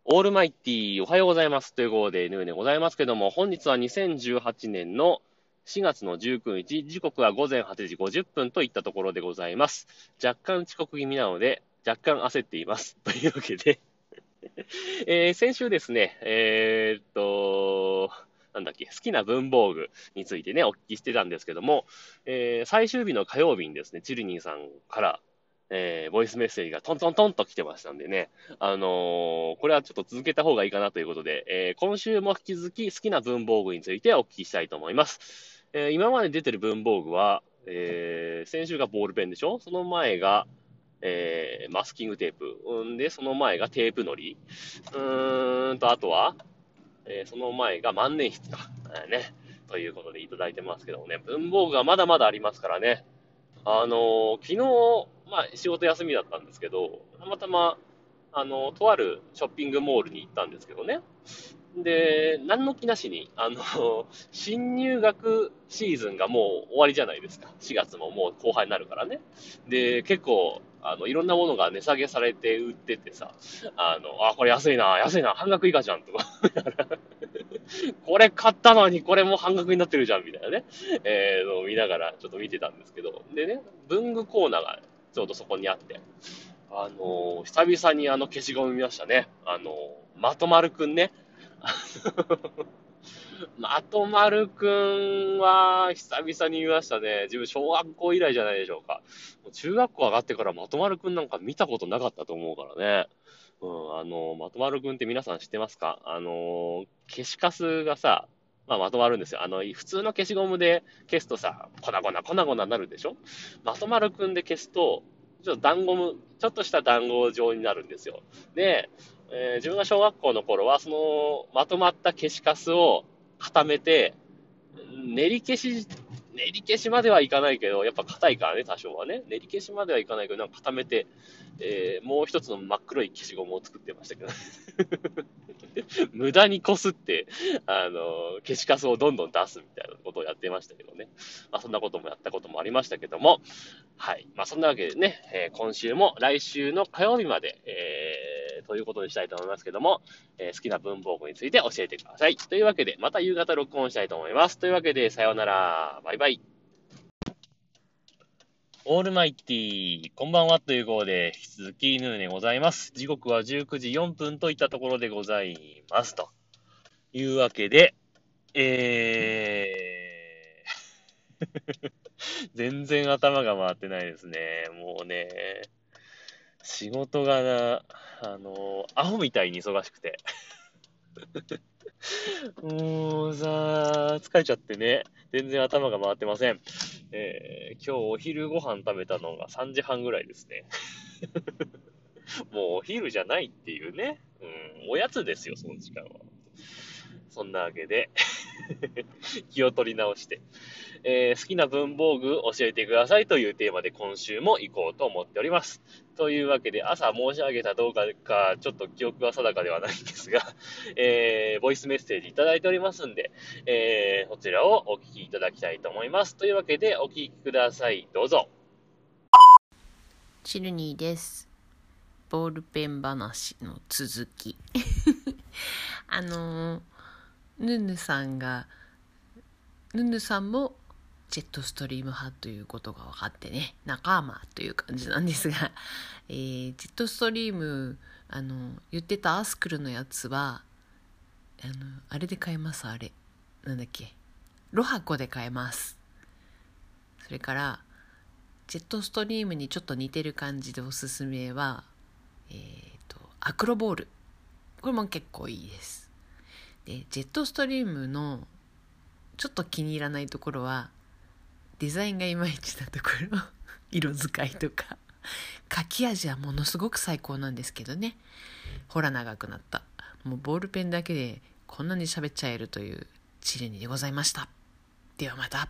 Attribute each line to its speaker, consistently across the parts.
Speaker 1: オールマイティー、おはようございます。ということで、ヌーでございますけども、本日は2018年の4月の19日、時刻は午前8時50分といったところでございます。若干遅刻気味なので、若干焦っています。というわけで、先週ですね、なんだっけ、好きな文房具についてね、お聞きしてたんですけども、最終日の火曜日にですね、チルニーさんから、ボイスメッセージがトントントンと来てましたんでね、これはちょっと続けた方がいいかなということで、今週も引き続き好きな文房具についてお聞きしたいと思います。今まで出てる文房具は、先週がボールペンでしょ、その前が、マスキングテープ。で、その前がテープのり。あとは、その前が万年筆か。ね。ということでいただいてますけどもね、文房具がまだまだありますからね。昨日、まあ、仕事休みだったんですけど、たまたま、とあるショッピングモールに行ったんですけどね。で、何の気なしに、新入学シーズンがもう終わりじゃないですか。4月ももう後半になるからね。で、結構、いろんなものが値下げされて売っててさ、これ安いな、安いな、半額以下じゃん、とか。これ買ったのに、これもう半額になってるじゃん、みたいなね。のを見ながら、ちょっと見てたんですけど。でね、文具コーナーがちょうどそこにあって、久々に消しゴム見ましたね。まとまるくんね。まとまるくんは、久々に見ましたね。自分、小学校以来じゃないでしょうか。もう中学校上がってからまとまるくんなんか見たことなかったと思うからね。うん、まとまるくんって皆さん知ってますか？消しカスがさ、まとまるんですよ。普通の消しゴムで消すとさ、粉々になるでしょ？まとまるくんで消すと、ちょっとした団子状になるんですよ。で、自分が小学校の頃は、その、まとまった消しカスを固めて、練り消し、練り消しまではいかないけど、やっぱ硬いからね、多少はね。練り消しまではいかないけど、なんか固めて、もう一つの真っ黒い消しゴムを作ってましたけど、無駄にこすって、消しカスをどんどん出すみたいなことをやってましたけどね。まあ、そんなこともやったこともありましたけども、はい。まあ、そんなわけでね、今週も来週の火曜日まで、ということにしたいと思いますけども、好きな文房具について教えてください。というわけで、また夕方録音したいと思います。というわけで、さようなら。バイバイ。オールマイティー、こんばんはということで、引き続きヌーでございます。時刻は19時4分といったところでございます。というわけで、全然頭が回ってないですね。もうね、仕事がな、アホみたいに忙しくて。もうさ、疲れちゃってね、全然頭が回ってません。今日お昼ご飯食べたのが3時半ぐらいですね。もうお昼じゃないっていうね。おやつですよ、その時間は。そんなわけで気を取り直して、好きな文房具教えてくださいというテーマで今週も行こうと思っております。というわけで、朝申し上げたどうかちょっと記憶は定かではないんですが、ボイスメッセージいただいておりますんで、こちらをお聞きいただきたいと思います。というわけで、お聞きください。どうぞ。
Speaker 2: チルニーです。ボールペン話の続き。ヌヌさんが、ヌヌさんもジェットストリーム派ということが分かってね、仲間という感じなんですが、ジェットストリーム、言ってたアスクルのやつは、あれで買えます、あれ。なんだっけ。ロハコで買えます。それから、ジェットストリームにちょっと似てる感じでおすすめは、アクロボール。これも結構いいです。で、ジェットストリームのちょっと気に入らないところは、デザインがいまいちなところ。色使いとか。書き味はものすごく最高なんですけどね。ほら長くなった。もうボールペンだけでこんなに喋っちゃえるというチルニでございました。ではまた。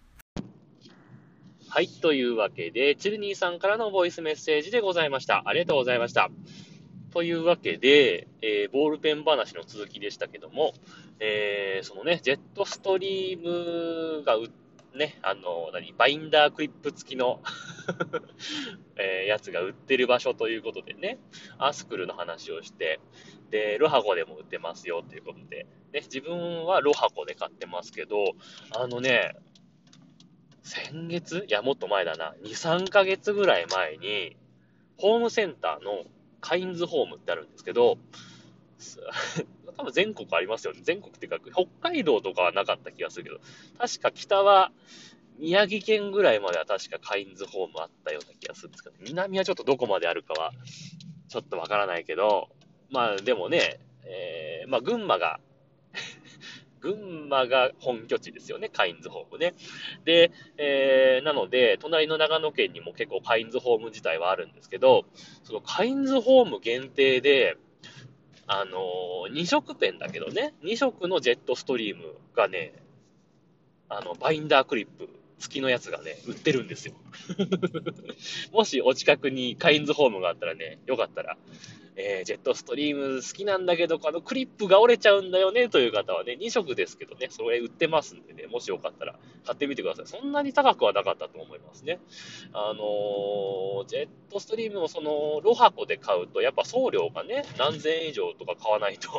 Speaker 1: はい。というわけで、チルニーさんからのボイスメッセージでございました。ありがとうございました。というわけで、ボールペン話の続きでしたけども、そのね、ジェットストリームがね、バインダークリップ付きのやつが売ってる場所ということでね、アスクルの話をして、で、ロハコでも売ってますよということで、ね、自分はロハコで買ってますけど、先月いや、もっと前だな。2、3ヶ月ぐらい前に、ホームセンターのカインズホームってあるんですけど、多分全国ありますよね。全国っていうか、北海道とかはなかった気がするけど、確か北は、宮城県ぐらいまでは確かカインズホームあったような気がするんですけど、南はちょっとどこまであるかは、ちょっとわからないけど、まあでもね、まあ群馬が本拠地ですよね、カインズホームね。で、なので、隣の長野県にも結構カインズホーム自体はあるんですけど、そのカインズホーム限定で、2色ペンだけどね、2色のジェットストリームがね、バインダークリップ付きのやつがね、売ってるんですよ。もしお近くにカインズホームがあったらね、よかったら、ジェットストリーム好きなんだけど、クリップが折れちゃうんだよねという方はね、2色ですけどね、それ売ってますんでね、もしよかったら買ってみてください。そんなに高くはなかったと思いますね。ジェットストリームをその、ロハコで買うと、やっぱ送料がね、何千円以上とか買わないと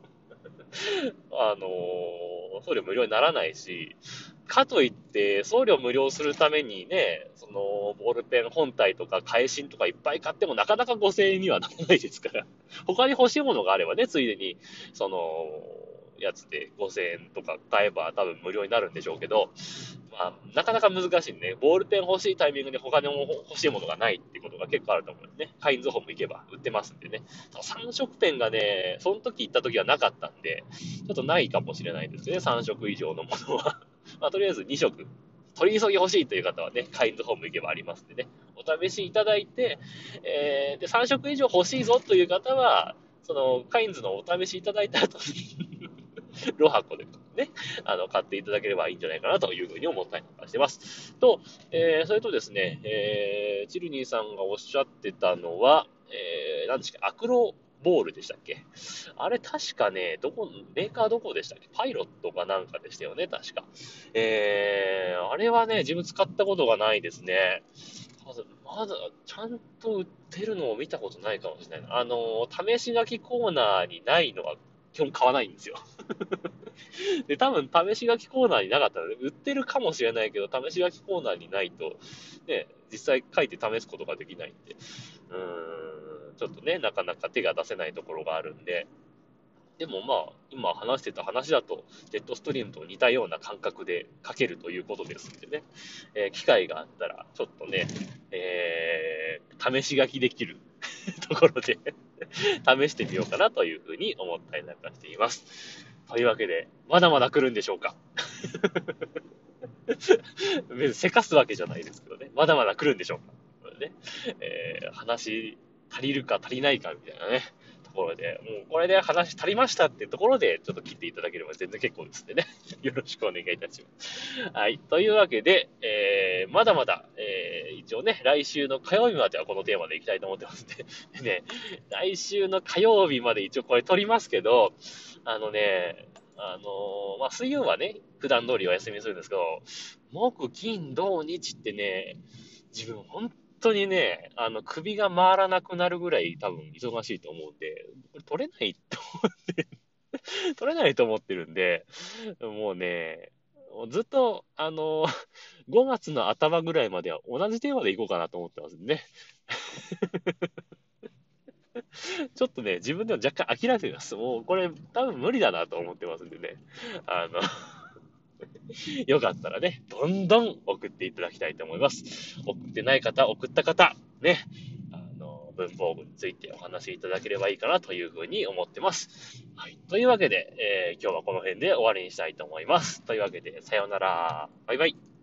Speaker 1: 送料無料にならないし、かといって、送料無料するためにね、その、ボールペン本体とか返しとかいっぱい買ってもなかなか5000円にはならないですから。他に欲しいものがあればね、ついでに、その、やつで5000円とか買えば多分無料になるんでしょうけど、まあ、なかなか難しいね。ボールペン欲しいタイミングで他にも欲しいものがないっていうことが結構あると思うんですね。カインズホーム行けば売ってますんでね。3色ペンがね、その時行った時はなかったんで、ちょっとないかもしれないですね。3色以上のものは。まあ、とりあえず2色。取り急ぎ欲しいという方はね、カインズホーム行けばありますんでね。お試しいただいて、で、3色以上欲しいぞという方は、その、カインズのお試しいただいた後にロハコでね、買っていただければいいんじゃないかなというふうに思ったりとかしてます。と、それとですね、チルニーさんがおっしゃってたのは、何ですか、アクロボールでしたっけ？あれ確かね、メーカーどこでしたっけ？パイロットかなんかでしたよね、確か。あれはね、自分使ったことがないですね。まだ、ちゃんと売ってるのを見たことないかもしれないな。試し書きコーナーにないのは基本買わないんですよ。で、多分試し書きコーナーになかったので、売ってるかもしれないけど、試し書きコーナーにないと、ね、実際書いて試すことができないんで、ちょっとね、なかなか手が出せないところがあるんで、でもまあ、今話してた話だと、ジェットストリームと似たような感覚で書けるということですんでね、機会があったら、ちょっとね、試し書きできるところで試してみようかなというふうに思ったりなんかしています。というわけで、まだまだ来るんでしょうか？別にせかすわけじゃないですけどね。まだまだ来るんでしょうか？これね、話足りるか足りないかみたいなね、ところで、もうこれで話足りましたっていうところで、ちょっと切っていただければ全然結構ですんでね。よろしくお願いいたします。はい。というわけで、まだまだ、一応ね、来週の火曜日まではこのテーマでいきたいと思ってますんで、でね、来週の火曜日まで一応これ撮りますけど、あのね、まあ、水曜はね、普段通りお休みするんですけど、木、金、土、日ってね、自分本当にね、首が回らなくなるぐらい多分忙しいと思うんで、これ取れないと思ってるんで、もうね、ずっと、5月の頭ぐらいまでは同じテーマでいこうかなと思ってますんでね。ちょっとね、自分でも若干諦めてます。もうこれ多分無理だなと思ってますんでね。あのよかったらね、どんどん送っていただきたいと思います。送ってない方、送った方、ね、文房具についてお話しいただければいいかなというふうに思ってます。はい。というわけで、今日はこの辺で終わりにしたいと思います。というわけで、さようなら。バイバイ。